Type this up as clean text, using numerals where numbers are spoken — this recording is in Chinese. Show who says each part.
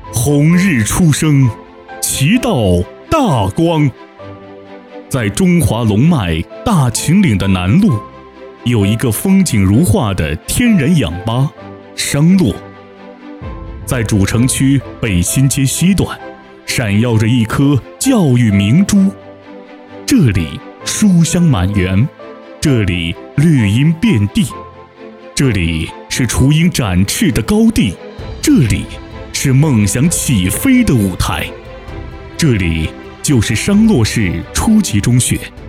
Speaker 1: 红日初升，其道大光。在中华龙脉大秦岭的南麓，有一个风景如画的天然氧吧商洛。在主城区北新街西段，闪耀着一颗教育明珠。这里书香满园，这里绿荫遍地，这里是雏鹰展翅的高地，这里是梦想起飞的舞台，这里就是商洛市初级中学。